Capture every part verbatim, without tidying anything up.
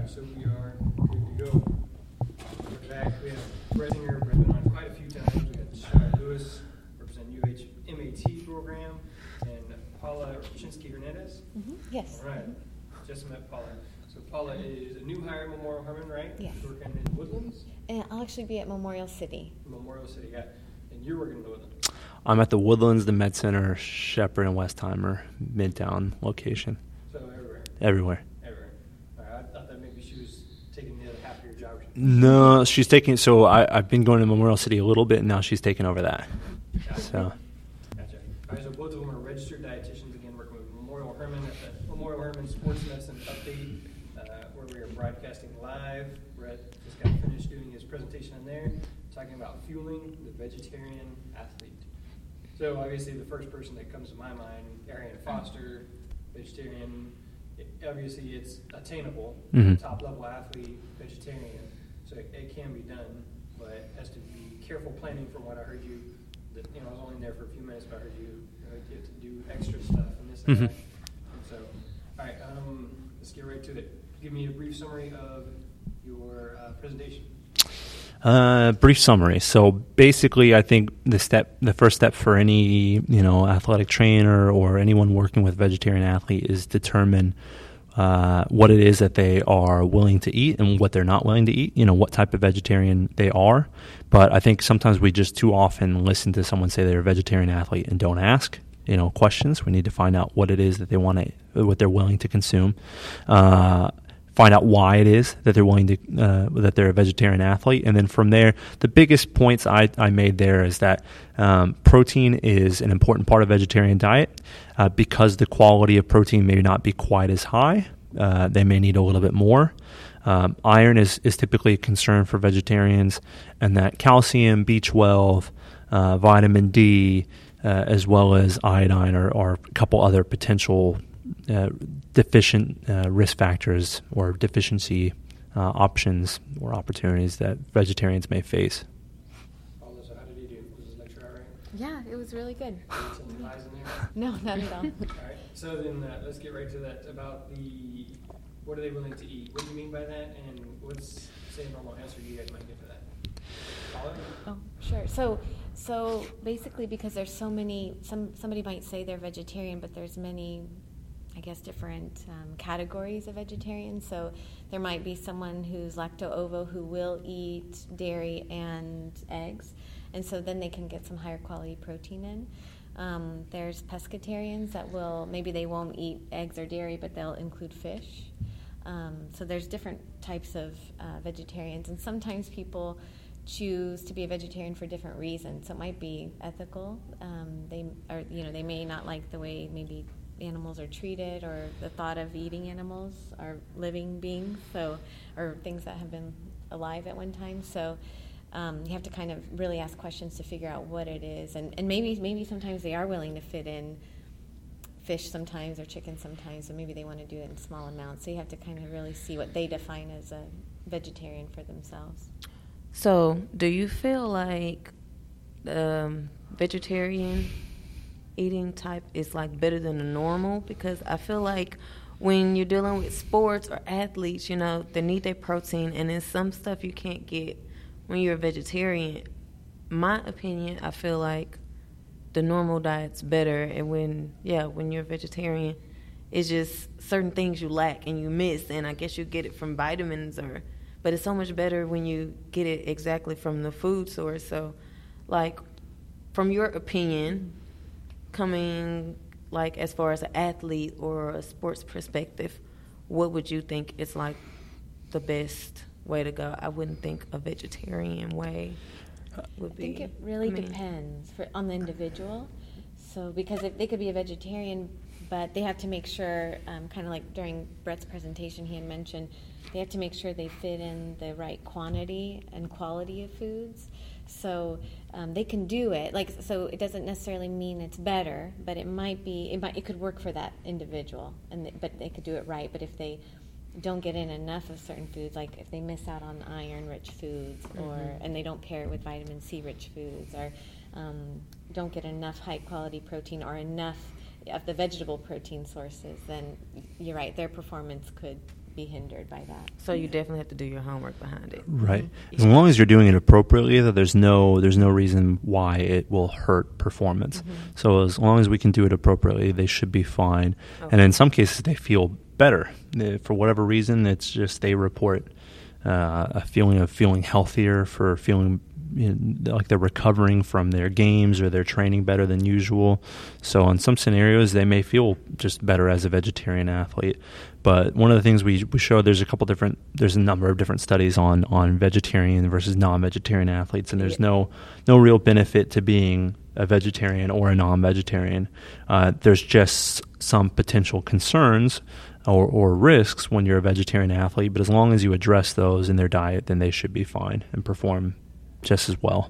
right, so we are good to go. We're back. We have Brett here. Brett's been on quite a few times. We got Shia Lewis, representing U H M A T program, and Paula Chinsky Hernandez. Mm-hmm. Yes. All right. Mm-hmm. Just met Paula. So Paula is a new hire at Memorial Hermann, right? Yes. She's working in Woodlands? And I'll actually be at Memorial City. Memorial City, yeah. And you're working in the Woodlands. I'm at the Woodlands, the Med Center, Shepherd, and Westheimer Midtown location. So everywhere? Everywhere. Everywhere. All right. I thought that maybe she was taking the other half of your job. No, she's taking, so I, I've been going to Memorial City a little bit, and now she's taking over that. Gotcha. So. Gotcha. All right, so both of them are registered dietitians, again, working with Memorial Hermann at the Memorial Hermann Sports Medicine Update, uh, where we are broadcasting live. Brett just got finished doing his presentation in there, talking about fueling the vegetarian athlete. So obviously the first person that comes to my mind, Arian Foster, vegetarian. It, obviously it's attainable, mm-hmm. top level athlete, vegetarian. So it, it can be done, but it has to be careful planning. From what I heard you, that, you know, I was only there for a few minutes, but I heard you, you know, you have to do extra stuff and this and mm-hmm. that. And so, all right, um, let's get right to it. Give me a brief summary of your uh, presentation. Uh, brief summary. So basically, I think the step, the first step for any, you know, athletic trainer or anyone working with vegetarian athlete is determine uh, what it is that they are willing to eat and what they're not willing to eat. You know, what type of vegetarian they are. But I think sometimes we just too often listen to someone say they're a vegetarian athlete and don't ask, you know, questions. We need to find out what it is that they want to, what they're willing to consume. Uh, find out why it is that they're willing to, uh, that they're a vegetarian athlete. And then from there, the biggest points I, I made there is that um, protein is an important part of vegetarian diet uh, because the quality of protein may not be quite as high. Uh, they may need a little bit more. Um, iron is, is typically a concern for vegetarians, and that calcium, B twelve, uh, vitamin D, uh, as well as iodine are, are a couple other potential Uh, deficient uh, risk factors or deficiency uh, options or opportunities that vegetarians may face. Paula, so how did he do? Was his lecture all right? Yeah, it was really good. Some lies in there? No, not at all. All right. So then uh, let's get right to that about the what are they willing to eat? What do you mean by that? And what's say a normal answer you guys might give to that? Paula? Oh, sure. So, so basically, because there's so many, some somebody might say they're vegetarian, but there's many, I guess, different um, categories of vegetarians. So there might be someone who's lacto-ovo who will eat dairy and eggs, and so then they can get some higher quality protein in. Um, there's pescatarians that will, maybe they won't eat eggs or dairy, but they'll include fish. Um, so there's different types of uh, vegetarians, and sometimes people choose to be a vegetarian for different reasons. So it might be ethical. Um, they are, you know, they may not like the way maybe animals are treated, or the thought of eating animals or living beings, so or things that have been alive at one time. So um, you have to kind of really ask questions to figure out what it is, and, and maybe maybe sometimes they are willing to fit in fish sometimes or chicken sometimes, so maybe they want to do it in small amounts. So you have to kind of really see what they define as a vegetarian for themselves. So do you feel like um, vegetarian eating type is like better than the normal? Because I feel like when you're dealing with sports or athletes, you know, they need their protein, and then some stuff you can't get when you're a vegetarian. My opinion, I feel like the normal diet's better, and when yeah when you're a vegetarian, it's just certain things you lack and you miss, and I guess you get it from vitamins, or but it's so much better when you get it exactly from the food source. So like, from your opinion, coming like as far as an athlete or a sports perspective, what would you think is like the best way to go? I wouldn't think a vegetarian way would be. I think it really I mean, depends for, on the individual. So because if they could be a vegetarian, but they have to make sure, um, kind of like during Brett's presentation, he had mentioned they have to make sure they fit in the right quantity and quality of foods. So um, they can do it. Like, so it doesn't necessarily mean it's better, but it might be. It might. It could work for that individual, and they, but they could do it right. But if they don't get in enough of certain foods, like if they miss out on iron-rich foods, or mm-hmm. and they don't pair it with vitamin C-rich foods, or um, don't get enough high-quality protein or enough of the vegetable protein sources, then you're right. Their performance could be hindered by that. So you definitely have to do your homework behind it. Right. Mm-hmm. As long as you're doing it appropriately, though, there's no there's no reason why it will hurt performance. Mm-hmm. So as long as we can do it appropriately, they should be fine. Okay. And in some cases, they feel better. Uh, For whatever reason, it's just they report uh, a feeling of feeling healthier, for feeling you know, like they're recovering from their games or they're training better than usual. So in some scenarios, they may feel just better as a vegetarian athlete. But one of the things we we showed, there's a couple different, there's a number of different studies on on vegetarian versus non-vegetarian athletes, and there's no no real benefit to being a vegetarian or a non-vegetarian. Uh, there's just some potential concerns or, or risks when you're a vegetarian athlete, but as long as you address those in their diet, then they should be fine and perform just as well.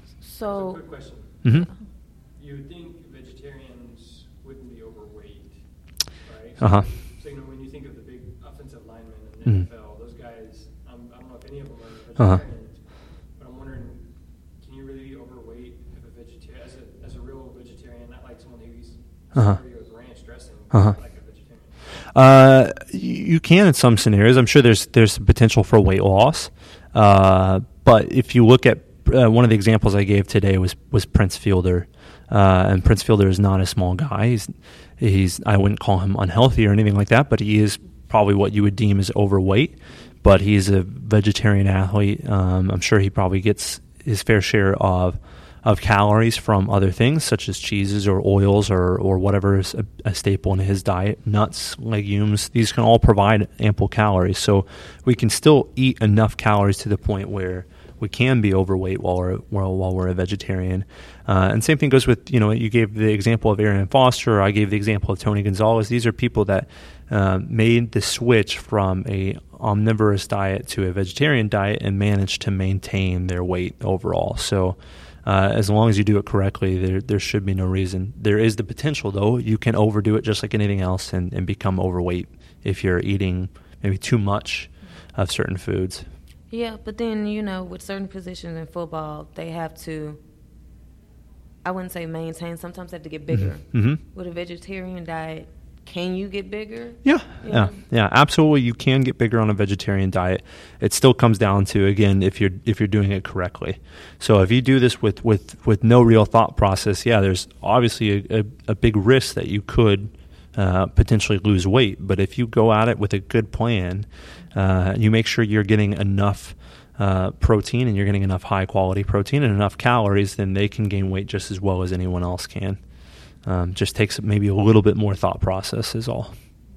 So, Quick question. Mm-hmm. You would think vegetarians wouldn't be overweight, right? Uh-huh. So, you know, when you think of the big offensive linemen in the Mhm. N F L, those guys, um, I don't know if any of them are Uh-huh. vegetarians, but I'm wondering, can you really be overweight if a vegetarian, as a, as a real vegetarian, not like someone who eats Uh-huh. celery with ranch dressing, Uh-huh. like a vegetarian? Uh, you can in some scenarios. I'm sure there's there's potential for weight loss. Uh, but if you look at uh, one of the examples I gave today was was Prince Fielder, uh, and Prince Fielder is not a small guy. He's he's I wouldn't call him unhealthy or anything like that, but he is probably what you would deem as overweight. But he's a vegetarian athlete. Um, I'm sure he probably gets his fair share of of calories from other things such as cheeses or oils or, or whatever is a, a staple in his diet. Nuts, legumes, these can all provide ample calories. So we can still eat enough calories to the point where we can be overweight while we're while, while we're a vegetarian. Uh, and same thing goes with, you know, you gave the example of Arian Foster, I gave the example of Tony Gonzalez. These are people that uh, made the switch from a omnivorous diet to a vegetarian diet and managed to maintain their weight overall. So Uh, as long as you do it correctly, there there should be no reason. There is the potential, though. You can overdo it just like anything else and, and become overweight if you're eating maybe too much of certain foods. yeah, but then, you know, with certain positions in football, they have to, I wouldn't say maintain, sometimes they have to get bigger. Mm-hmm. With a vegetarian diet, can you get bigger? Yeah, Yeah. yeah, yeah, absolutely. You can get bigger on a vegetarian diet. It still comes down to, again, if you're if you're doing it correctly. So if you do this with, with, with no real thought process, yeah, there's obviously a, a, a big risk that you could uh, potentially lose weight. But if you go at it with a good plan, uh, you make sure you're getting enough uh, protein and you're getting enough high quality protein and enough calories, then they can gain weight just as well as anyone else can. Um, just takes maybe a little bit more thought process is all.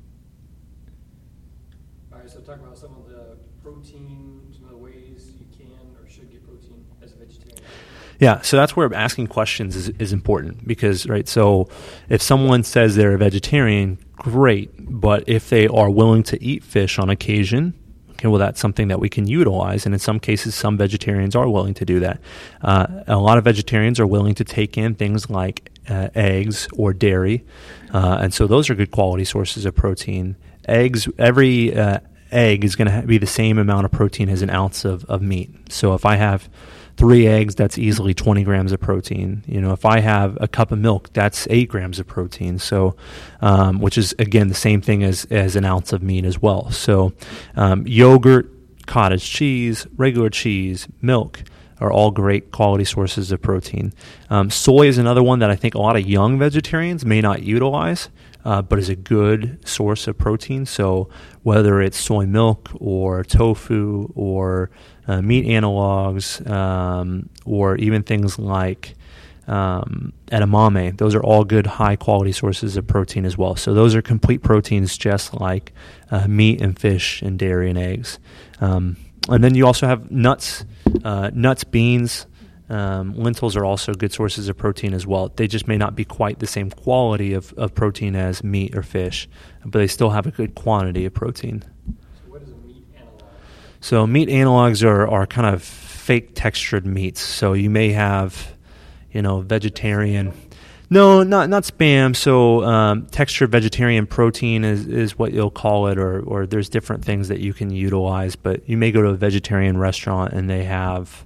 All right, so talk about some of the protein, some of the ways you can or should get protein as a vegetarian. Yeah, so that's where asking questions is, is important because, right, so if someone says they're a vegetarian, great, but if they are willing to eat fish on occasion, okay, well, that's something that we can utilize, and in some cases, some vegetarians are willing to do that. Uh, a lot of vegetarians are willing to take in things like uh, eggs or dairy, uh, and so those are good quality sources of protein. Eggs, every uh, egg is going to ha- be the same amount of protein as an ounce of, of meat. So if I have three eggs, that's easily twenty grams of protein. You know, if I have a cup of milk, that's eight grams of protein. So, um, which is again the same thing as as an ounce of meat as well. So, um, yogurt, cottage cheese, regular cheese, milk are all great quality sources of protein. Um, soy is another one that I think a lot of young vegetarians may not utilize, uh, but is a good source of protein. So whether it's soy milk or tofu or uh, meat analogs, um, or even things like um, edamame, those are all good high quality sources of protein as well. So those are complete proteins just like uh, meat and fish and dairy and eggs. Um, and then you also have nuts, uh, nuts, beans, um, lentils are also good sources of protein as well. They just may not be quite the same quality of, of protein as meat or fish, but they still have a good quantity of protein. So what is a meat analog? So meat analogs are, are kind of fake textured meats. So you may have, you know, vegetarian. No, not not Spam. So um, textured vegetarian protein is, is what you'll call it, or or there's different things that you can utilize. But you may go to a vegetarian restaurant and they have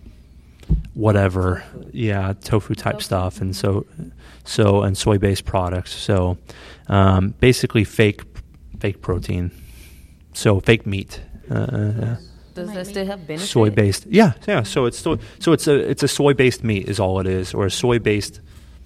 whatever, yeah, tofu type Tofu. stuff, and so so and soy based products. So um, basically fake fake protein. so fake meat. Uh, Does that still have benefit? soy based, yeah, yeah. So it's still, so it's a it's a soy based meat is all it is, or a soy based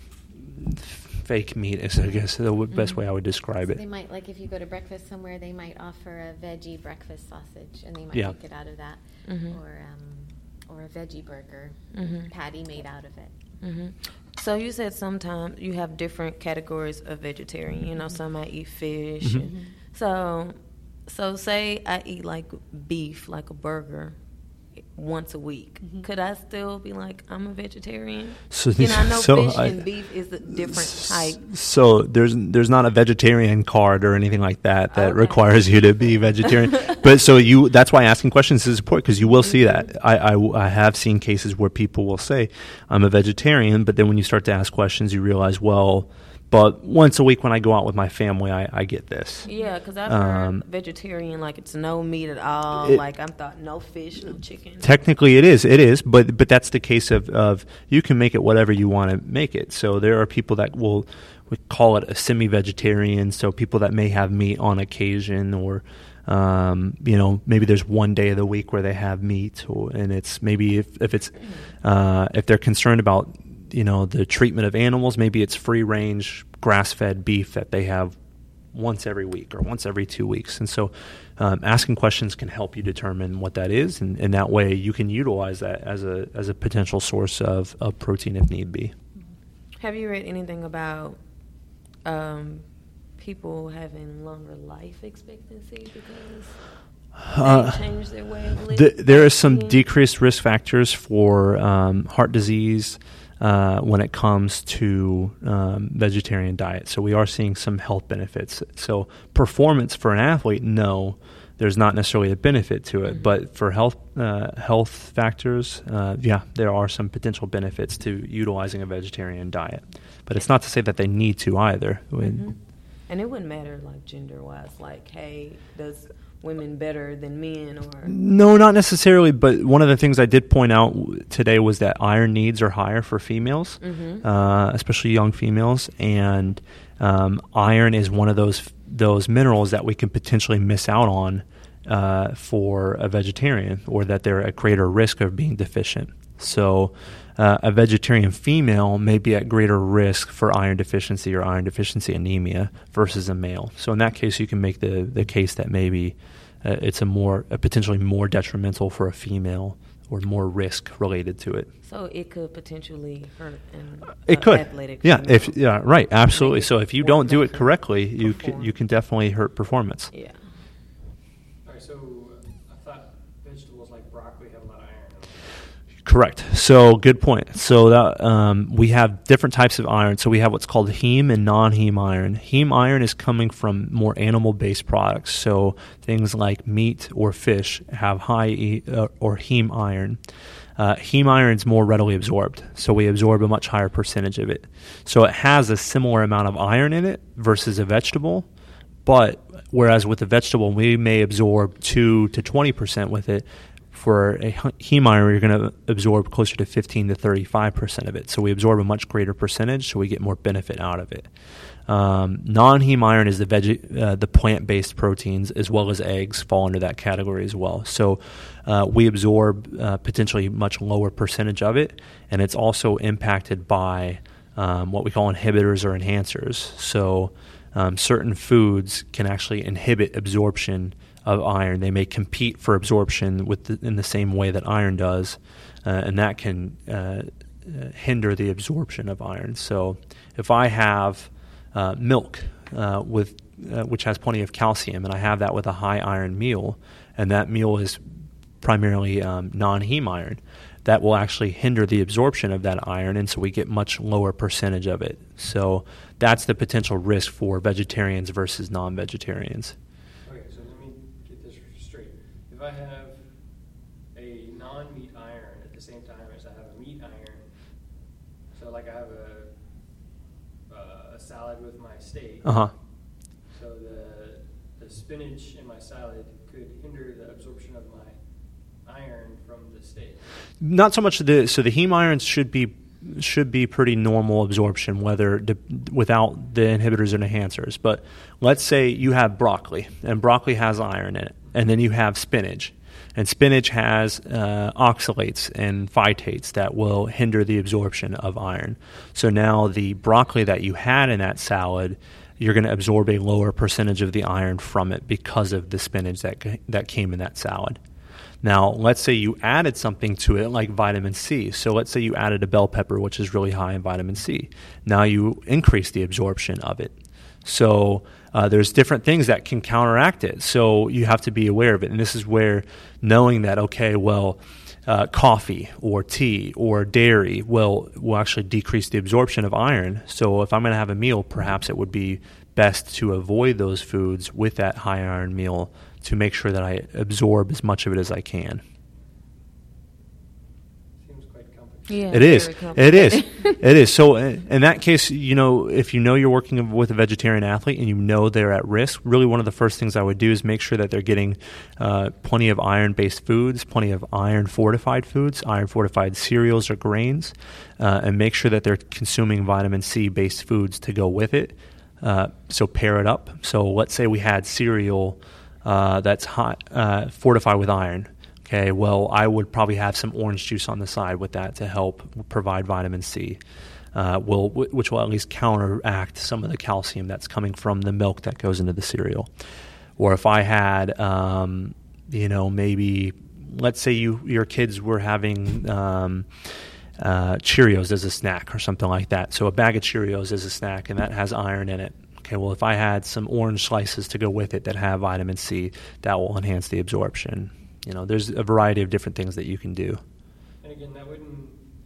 fake meat is, I guess, the w- best way I would describe So it. they might, like, if you go to breakfast somewhere, they might offer a veggie breakfast sausage, and they might Yeah. make it out of that, Mhm. or um, or a veggie burger Mhm. patty made out of it. hmm So you said sometimes you have different categories of vegetarian. You know, Mm-hmm. some might eat fish. Mhm. and- So, so say I eat like beef, like a burger, once a week. Mhm. Could I still be like I'm a vegetarian? So, You know, I know so fish I- and beef is a different type. So there's there's not a vegetarian card or anything like that that Okay. requires you to be vegetarian. But so you that's why asking questions is important, because you will see that. I, I I have seen cases where people will say I'm a vegetarian, but then when you start to ask questions, you realize, well, but once a week when I go out with my family, I, I get this. Yeah, because I've Um, heard vegetarian like it's no meat at all. It- like I'm thought no fish, no chicken. Technically, it is. It is, but but that's the case of, of you can make it whatever you want to make it. So there are people that will we call it a semi-vegetarian. So people that may have meat on occasion, or um, you know, maybe there's one day of the week where they have meat, or, and it's maybe if if it's uh, if they're concerned about, you know, the treatment of animals, maybe it's free-range grass-fed beef that they have once every week or once every two weeks. And so um, asking questions can help you determine what that is, and, and that way you can utilize that as a as a potential source of, of protein if need be. Have you read anything about um, people having longer life expectancy because Uh, they changed their way of living? th- there are some eating? decreased risk factors for um, heart disease uh, when it comes to um, vegetarian diet. So we are seeing some health benefits. So performance for an athlete, no, there's not necessarily a benefit to it. Mhm. But for health uh, health factors, uh, yeah, there are some potential benefits to utilizing a vegetarian diet. But it's not to say that they need to either. When- Mhm. And it wouldn't matter like gender wise, like, hey, does women better than men or No, not necessarily. But one of the things I did point out w- today was that iron needs are higher for females, Mhm. uh, especially young females, and um, iron is one of those those minerals that we can potentially miss out on uh, for a vegetarian, or that they're at greater risk of being deficient. So, uh, a vegetarian female may be at greater risk for iron deficiency or iron deficiency anemia versus a male. So, in that case, you can make the the case that maybe uh, it's a more a potentially more detrimental for a female, or more risk related to it. so it could potentially hurt an It uh, could, athletic yeah. female. If yeah, right, absolutely. Make it So if you more don't do it likely correctly, you perform. can, you can definitely hurt performance. Yeah. All right, so uh, I thought vegetables like broccoli have a lot of iron in them. Correct. So good point. So that um, we have different types of iron. So we have what's called heme and non-heme iron. Heme iron is coming from more animal-based products. So things like meat or fish have high e- uh, or heme iron. Uh, heme iron is more readily absorbed, so we absorb a much higher percentage of it. So it has a similar amount of iron in it versus a vegetable, but whereas with a vegetable we may absorb two to twenty percent with it, for a heme iron you're going to absorb closer to fifteen to thirty-five percent of it. So we absorb a much greater percentage, so we get more benefit out of it. Um, non-heme iron is the veg- uh, the plant-based proteins, as well as eggs fall under that category as well. So uh, we absorb uh, potentially much lower percentage of it, and it's also impacted by um, what we call inhibitors or enhancers. So um, certain foods can actually inhibit absorption of iron. They may compete for absorption with the, in the same way that iron does, uh, and that can uh, uh, hinder the absorption of iron. So if I have Uh, milk, uh, with uh, which has plenty of calcium, and I have that with a high iron meal, and that meal is primarily um, non-heme iron, that will actually hinder the absorption of that iron, and so we get much lower percentage of it. So that's the potential risk for vegetarians versus non-vegetarians. Okay, so let me get this straight. If I have a non-meat iron at the same time as I have a meat iron, so like I have a uh, a salad with my steak, Uh huh. so the the spinach in my salad could hinder the absorption of my iron from the steak. Not so much the so the heme irons should be should be pretty normal absorption, whether de- without the inhibitors and enhancers. But let's say you have broccoli, and broccoli has iron in it, and then you have spinach, and spinach has uh, oxalates and phytates that will hinder the absorption of iron. So now the broccoli that you had in that salad, you're going to absorb a lower percentage of the iron from it because of the spinach that that came in that salad. Now, let's say you added something to it like vitamin C. So let's say you added a bell pepper, which is really high in vitamin C. Now you increase the absorption of it. So uh, there's different things that can counteract it. So you have to be aware of it. And this is where knowing that, okay, well, uh, coffee or tea or dairy will, will actually decrease the absorption of iron. So if I'm going to have a meal, perhaps it would be best to avoid those foods with that high iron meal to make sure that I absorb as much of it as I can. Seems quite complicated. Yeah, It is. very It is. It is. So in in that case, you know, if you know you're working with a vegetarian athlete and you know they're at risk, really one of the first things I would do is make sure that they're getting uh, plenty of iron-based foods, plenty of iron-fortified foods, iron-fortified cereals or grains, uh, and make sure that they're consuming vitamin C-based foods to go with it. Uh, so pair it up. So let's say we had cereal uh, that's hot, uh, fortified with iron. Okay, well, I would probably have some orange juice on the side with that to help provide vitamin C, uh, will, which will at least counteract some of the calcium that's coming from the milk that goes into the cereal. Or if I had, um, you know, maybe, let's say you your kids were having um, uh, Cheerios as a snack or something like that. So a bag of Cheerios as a snack, and that has iron in it. Okay, well, if I had some orange slices to go with it that have vitamin C, that will enhance the absorption. You know, there's a variety of different things that you can do. And again, that wouldn't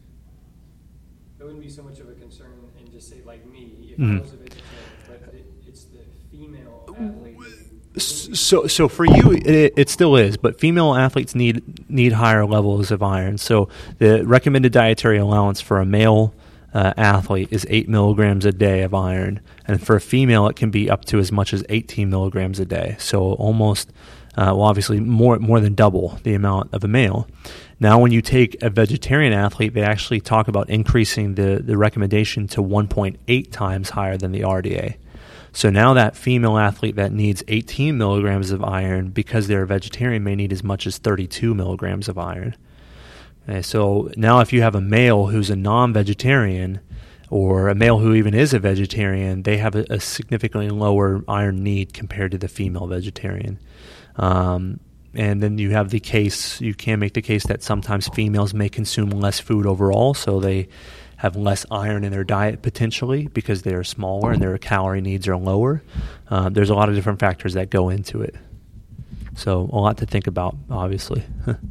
that wouldn't be so much of a concern in just say like me if Mhm. I was a vegetarian, but it, it's the female athlete. So, so for you, it, it still is, but female athletes need need higher levels of iron. So the recommended dietary allowance for a male uh, athlete is eight milligrams a day of iron, and for a female, it can be up to as much as eighteen milligrams a day. So almost, uh, well, obviously more more than double the amount of a male. Now, when you take a vegetarian athlete, they actually talk about increasing the the recommendation to one point eight times higher than the R D A. So now that female athlete that needs eighteen milligrams of iron because they're a vegetarian may need as much as thirty-two milligrams of iron. Okay, so now if you have a male who's a non-vegetarian or a male who even is a vegetarian, they have a, a significantly lower iron need compared to the female vegetarian. Um, and then you have the case, you can make the case that sometimes females may consume less food overall, so they have less iron in their diet potentially because they are smaller and their calorie needs are lower. Uh, there's a lot of different factors that go into it. So a lot to think about, obviously.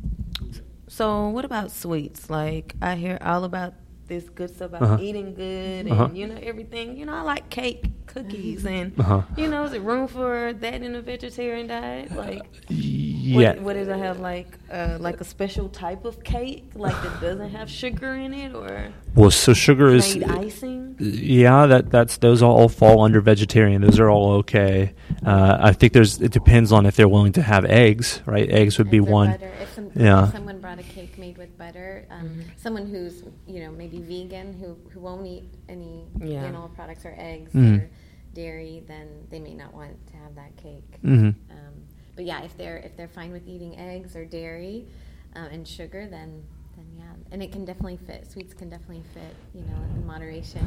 So what about sweets? Like, I hear all about this good stuff about Uh-huh. eating good and, Uh-huh. you know, everything. You know, I like cake, cookies, and, Uh-huh. you know, is there room for that in a vegetarian diet? Like, Yeah. what, what does it have, like, uh, like a special type of cake, like that doesn't have sugar in it, or Well, so sugar is made icing? yeah. That that's those all fall under vegetarian. Those are all okay. Uh, I think there's it depends on if they're willing to have eggs. Right, eggs would be Eggs or one. butter. If, some, Yeah. if someone brought a cake made with butter, um, Mhm. someone who's you know maybe vegan who who won't eat any Yeah. animal products or eggs Mhm. or dairy, then they may not want to have that cake. hmm Um, but yeah, if they're if they're fine with eating eggs or dairy uh, and sugar, then then yeah, and it can definitely fit. Sweets can definitely fit, you know, in moderation.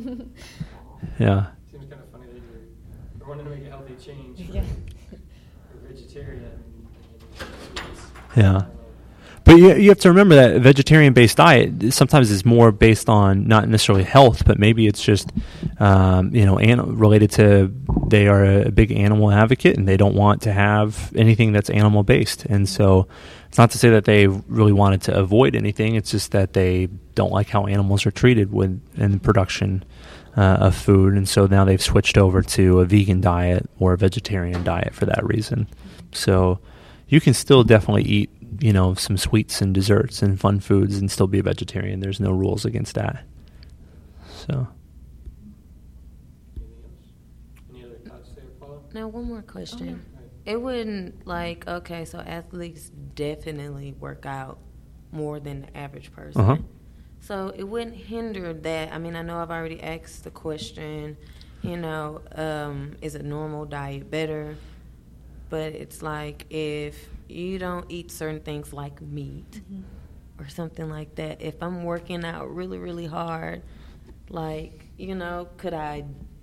Yeah. Seems kind of funny that you're, you're wanting to make a healthy change. Yeah. You're vegetarian. And, and Yeah. I don't know. But you, you have to remember that a vegetarian-based diet sometimes is more based on not necessarily health, but maybe it's just, um, you know, an, related to they are a big animal advocate and they don't want to have anything that's animal-based. And so it's not to say that they really wanted to avoid anything. It's just that they don't like how animals are treated with in the production uh, of food. And so now they've switched over to a vegan diet or a vegetarian diet for that reason. So you can still definitely eat, you know, some sweets and desserts and fun foods and still be a vegetarian. There's no rules against that. So, Anything else? Any other thoughts there, Paula? Now, one more question. Right. It wouldn't, like, okay, so athletes definitely work out more than the average person. Uh-huh. So it wouldn't hinder that. I mean, I know I've already asked the question, you know, um, is a normal diet better? But it's like if you don't eat certain things like meat mm-hmm. or something like that, if I'm working out really, really hard, like, you know, could I,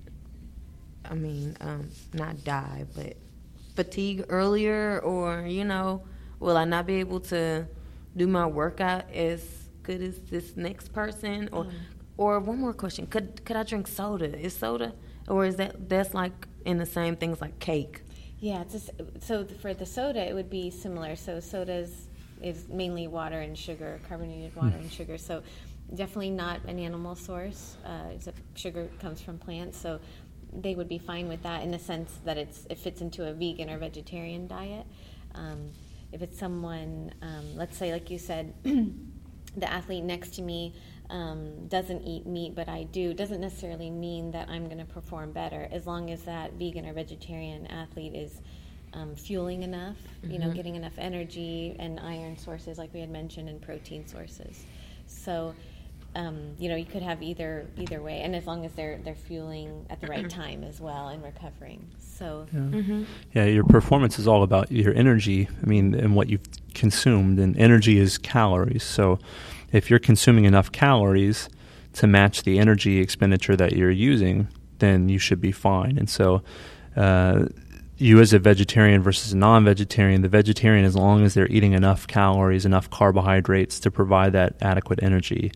I mean, um, not die, but fatigue earlier? Or, you know, will I not be able to do my workout as good as this next person? Or, mm. or one more question, could could I drink soda? Is soda, or is that, that's like in the same things like cake? Yeah, it's just, so for the soda, it would be similar. So sodas is mainly water and sugar, carbonated water mm. and sugar. So definitely not an animal source. Uh, it's a, sugar comes from plants, so they would be fine with that in the sense that it's it fits into a vegan or vegetarian diet. Um, if it's someone, um, let's say, like you said, the athlete next to me um, doesn't eat meat, but I do, doesn't necessarily mean that I'm going to perform better, as long as that vegan or vegetarian athlete is um, fueling enough, mm-hmm. you know, getting enough energy and iron sources, like we had mentioned, and protein sources. So, um, you know, you could have either either way, and as long as they're they're fueling at the right time as well and recovering. So, yeah. Mm-hmm. yeah, your performance is all about your energy. I mean, and what you've consumed, and energy is calories. So, if you're consuming enough calories to match the energy expenditure that you're using, then you should be fine. And so, uh, you as a vegetarian versus a non-vegetarian, the vegetarian, as long as they're eating enough calories, enough carbohydrates to provide that adequate energy,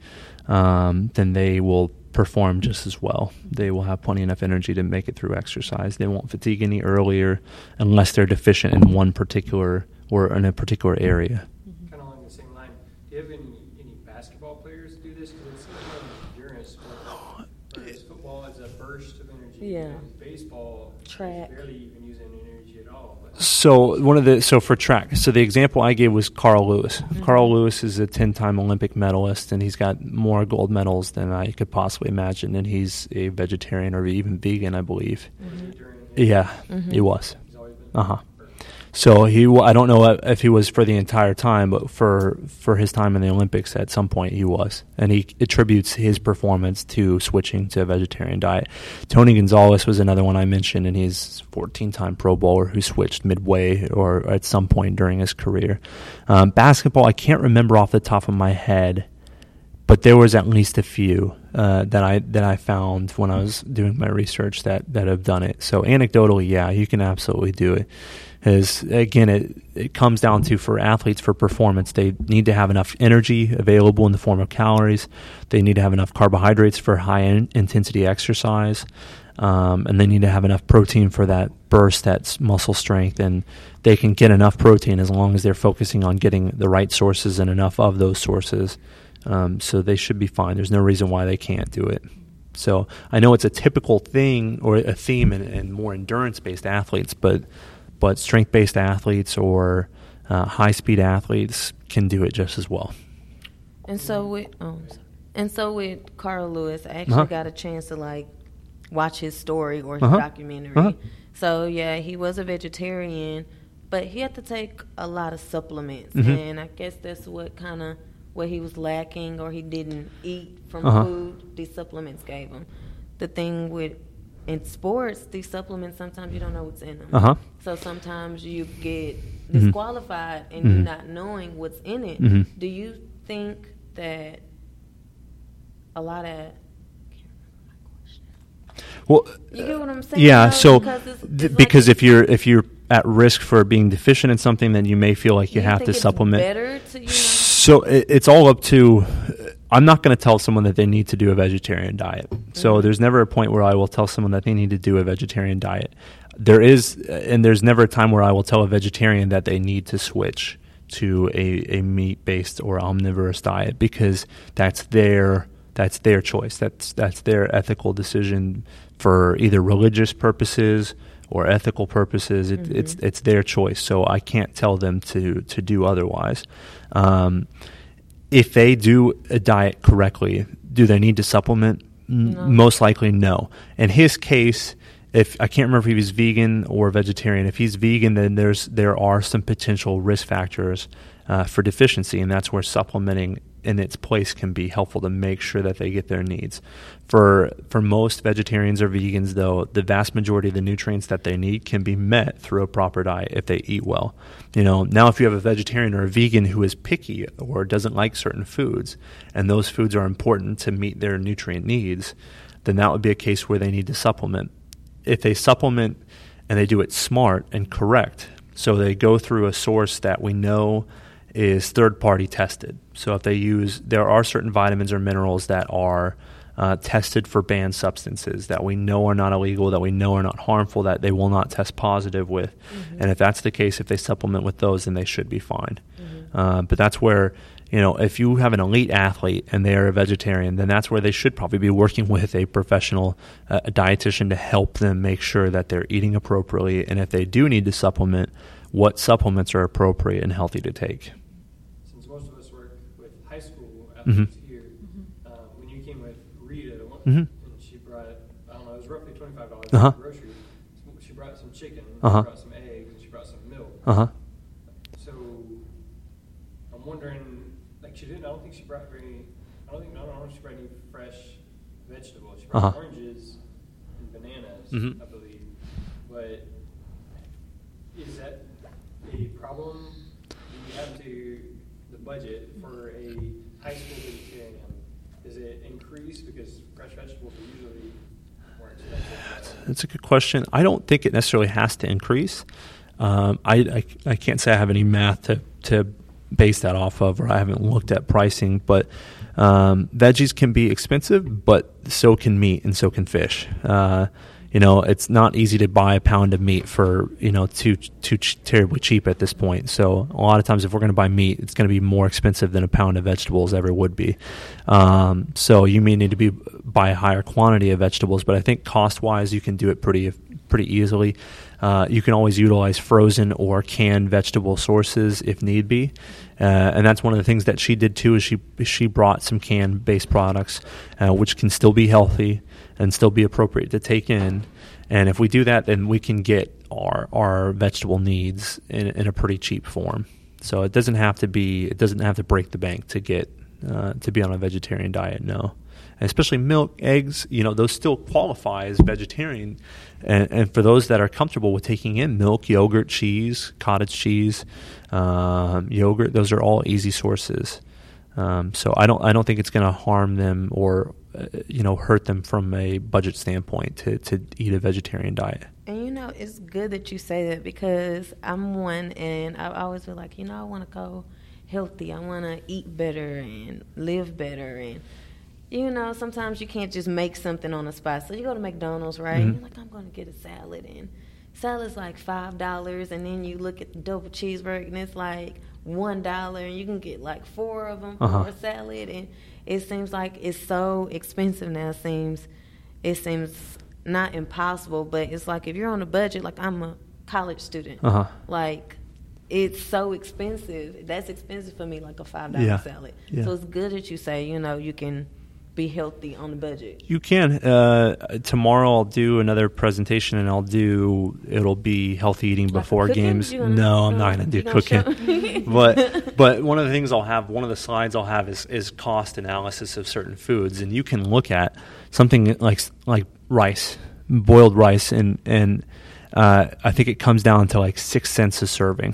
um, then they will perform just as well. They will have plenty enough energy to make it through exercise. They won't fatigue any earlier unless they're deficient in one particular or in a particular area. Mm-hmm. Kind of along the same line, do you have any, any basketball players do this? Because it's more endurance sport. Whereas football is a burst of energy. Yeah. And baseball track. is barely even using energy at all. But So one of the so for track, so the example I gave was Carl Lewis. Mm-hmm. Carl Lewis is a ten-time Olympic medalist, and he's got more gold medals than I could possibly imagine. And he's a vegetarian or even vegan, I believe. Mm-hmm. Yeah, mm-hmm. he was. he's always been Uh huh. So he, I don't know if he was for the entire time, but for, for his time in the Olympics, at some point he was, and he attributes his performance to switching to a vegetarian diet. Tony Gonzalez was another one I mentioned, and he's a fourteen-time Pro Bowler who switched midway or at some point during his career. Um, basketball, I can't remember off the top of my head, but there was at least a few uh, that I that I found when I was doing my research that, that have done it. So anecdotally, yeah, you can absolutely do it. Is again, it, it comes down to, for athletes, for performance, they need to have enough energy available in the form of calories. They need to have enough carbohydrates for high in, intensity exercise, um, and they need to have enough protein for that burst, that muscle strength. And they can get enough protein as long as they're focusing on getting the right sources and enough of those sources. Um, so they should be fine. There's no reason why they can't do it. So I know it's a typical thing or a theme in, in more endurance-based athletes, but but strength-based athletes or uh, high-speed athletes can do it just as well. And so with oh, and so with Carl Lewis, I actually uh-huh. got a chance to like watch his story or his uh-huh. documentary. Uh-huh. So yeah, he was a vegetarian, but he had to take a lot of supplements, mm-hmm. and I guess that's what kind of what he was lacking, or he didn't eat from uh-huh. food. These supplements gave him. The thing with in sports, these supplements, sometimes you don't know what's in them. Uh-huh. So sometimes you get disqualified mm-hmm. and you're not knowing what's in it. Mm-hmm. Do you think that a lot of... Well, you get what I'm saying? yeah, though? so because, it's, it's th- like because if you're if you're at risk for being deficient in something, then you may feel like you, you have think to it's supplement. Better to, you know? So it, it's all up to... I'm not going to tell someone that they need to do a vegetarian diet. So mm-hmm. there's never a point where I will tell someone that they need to do a vegetarian diet. There is, and there's never a time where I will tell a vegetarian that they need to switch to a, a meat-based or omnivorous diet, because that's their that's their choice. That's that's their ethical decision for either religious purposes or ethical purposes. It, mm-hmm. It's it's their choice. So I can't tell them to to do otherwise. Um, If they do a diet correctly, do they need to supplement? No. Most likely, no. In his case, if I can't remember if he was vegan or vegetarian. If he's vegan, then there's there are some potential risk factors uh, for deficiency, and that's where supplementing in its place can be helpful to make sure that they get their needs. For for most vegetarians or vegans, though, the vast majority of the nutrients that they need can be met through a proper diet if they eat well. You know, now if you have a vegetarian or a vegan who is picky or doesn't like certain foods, and those foods are important to meet their nutrient needs, then that would be a case where they need to supplement. If they supplement and they do it smart and correct, so they go through a source that we know is third-party tested. So if they use, there are certain vitamins or minerals that are uh, tested for banned substances that we know are not illegal, that we know are not harmful, that they will not test positive with. Mm-hmm. And if that's the case, if they supplement with those, then they should be fine. Mm-hmm. Uh, but that's where, you know, if you have an elite athlete and they are a vegetarian, then that's where they should probably be working with a professional, uh, a dietitian to help them make sure that they're eating appropriately. And if they do need to supplement, what supplements are appropriate and healthy to take. Since most of us work with high school athletes mm-hmm. here, mm-hmm. uh, when you came with Rita, mm-hmm. and she brought, I don't know, it was roughly twenty-five dollars uh-huh. for groceries. She brought some chicken, uh-huh. she brought some eggs, and she brought some milk. Uh-huh. So I'm wondering, like, she didn't, I don't think she brought very, I don't think, I don't know if she brought any fresh vegetables. She brought uh-huh. oranges and bananas, mm-hmm. I believe. But is that a problem? Do you have to, the budget for a high school vegetarian, does it increase because fresh vegetables are usually more expensive? That's a good question. I don't think it necessarily has to increase. Um, I, I I can't say I have any math to, to base that off of, or I haven't looked at pricing, but um, veggies can be expensive, but so can meat and so can fish. Uh, You know, it's not easy to buy a pound of meat for, you know, too too ch- terribly cheap at this point. So a lot of times if we're going to buy meat, it's going to be more expensive than a pound of vegetables ever would be. Um, so you may need to be buy a higher quantity of vegetables, but I think cost-wise you can do it pretty pretty easily. Uh, you can always utilize frozen or canned vegetable sources if need be. Uh, and that's one of the things that she did too, is she she brought some canned-based products, uh, which can still be healthy and still be appropriate to take in. And if we do that, then we can get our our vegetable needs in, in a pretty cheap form. So it doesn't have to be, it doesn't have to break the bank to get uh, to be on a vegetarian diet. No, and especially milk, eggs. You know, those still qualify as vegetarian. And, and for those that are comfortable with taking in milk, yogurt, cheese, cottage cheese, um, yogurt, those are all easy sources. Um, so I don't I don't think it's going to harm them or uh, you know hurt them from a budget standpoint to, to eat a vegetarian diet. And you know, it's good that you say that, because I'm one, and I always feel like, you know, I want to go healthy. I want to eat better and live better. And you know, sometimes you can't just make something on the spot. So you go to McDonald's, right? Mm-hmm. You're like, I'm going to get a salad, and salad's like five dollars, and then you look at the double cheeseburger, and it's like one dollar, and you can get like four of them uh-huh. for a salad, and it seems like it's so expensive now. It seems, it seems not impossible, but it's like if you're on a budget, like I'm a college student, uh-huh. like it's so expensive. That's expensive for me, like a five dollar yeah. salad. Yeah. So it's good that you say, you know, you can be healthy on the budget. You can. Uh, tomorrow I'll do another presentation, and I'll do, it'll be healthy eating Like before cooking? games. You gonna- No, I'm you not gonna- going to do you gonna cooking. show- but but one of the things I'll have, one of the slides I'll have is, is cost analysis of certain foods, and you can look at something like like rice, boiled rice, and and uh, I think it comes down to like six cents a serving.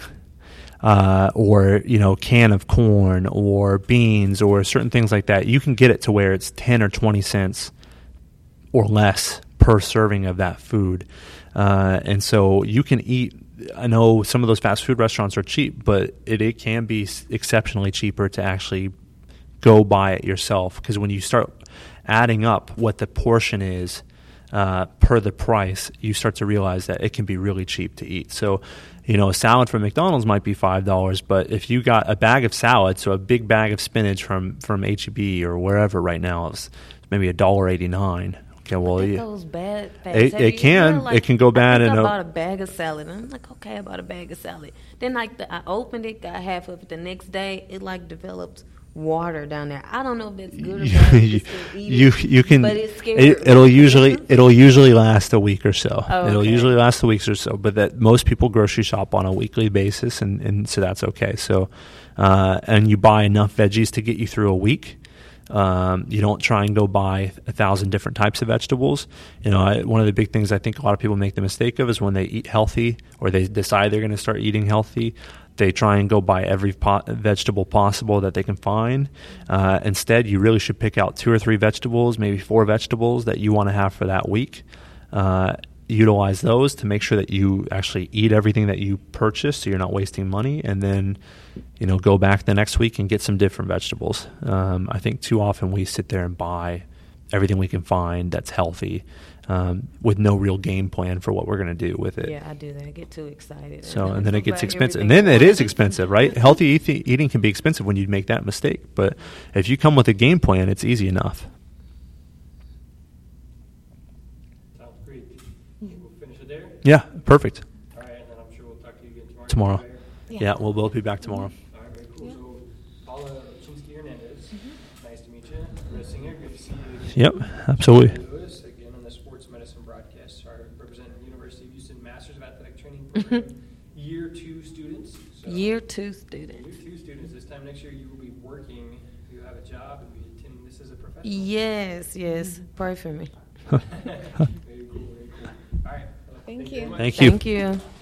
Uh, or, you know, can of corn or beans or certain things like that. You can get it to where it's ten or twenty cents or less per serving of that food. Uh, and so you can eat, I know some of those fast food restaurants are cheap, but it, it can be exceptionally cheaper to actually go buy it yourself. Because when you start adding up what the portion is uh, per the price, you start to realize that it can be really cheap to eat. So, you know, a salad from McDonald's might be five dollars, but if you got a bag of salad, so a big bag of spinach from, from H E B or wherever right now, it's maybe one dollar eighty-nine. Okay, well, it yeah. goes bad fast. It, Have it you- can. you know, like, it can go bad. I think in I a, bought a bag of salad, and I'm like, okay, I bought a bag of salad. Then, like, the, I opened it, got half of it. The next day, it, like, developed water down there. I don't know if that's good or You, bad. you, Just to eat you, it, you can. but it's scary. It, it'll usually it'll usually last a week or so. Oh, It'll okay. usually last a week or so. But that most people grocery shop on a weekly basis, and, and so that's okay. So, uh, and you buy enough veggies to get you through a week. Um, you don't try and go buy a thousand different types of vegetables. You know, I, one of the big things I think a lot of people make the mistake of is when they eat healthy or they decide they're going to start eating healthy, they try and go buy every po- vegetable possible that they can find. Uh, instead, you really should pick out two or three vegetables, maybe four vegetables that you want to have for that week. Uh, utilize those to make sure that you actually eat everything that you purchase so you're not wasting money, and then you know go back the next week and get some different vegetables. um, I think too often we sit there and buy everything we can find that's healthy um, with no real game plan for what we're going to do with it. Yeah, I do that. I get too excited. So and then it gets Buy expensive, and everything then I it is want. expensive, right? Healthy eat- eating can be expensive when you make that mistake, but if you come with a game plan, it's easy enough. Sounds great. We'll finish it there. Yeah, perfect. All right, and then I'm sure we'll talk to you again tomorrow. Tomorrow. Yeah. Yeah, we'll both be back tomorrow. All right, very cool. Yeah. So, Paula Chinsky Hernandez, nice to meet you. Brett Singer, good to see you. Yep, absolutely. Lewis, again on the Sports Medicine broadcast, are representing University of Houston Masters of Athletic Training Program, year two students. So Year two Year students. two students. This time next year, you will be working. You have a job and be attending this as a professional. Yes, yes. Pray for me. Very cool. Very cool. All right. Well, Thank you very you. much. Thank you. Thank you.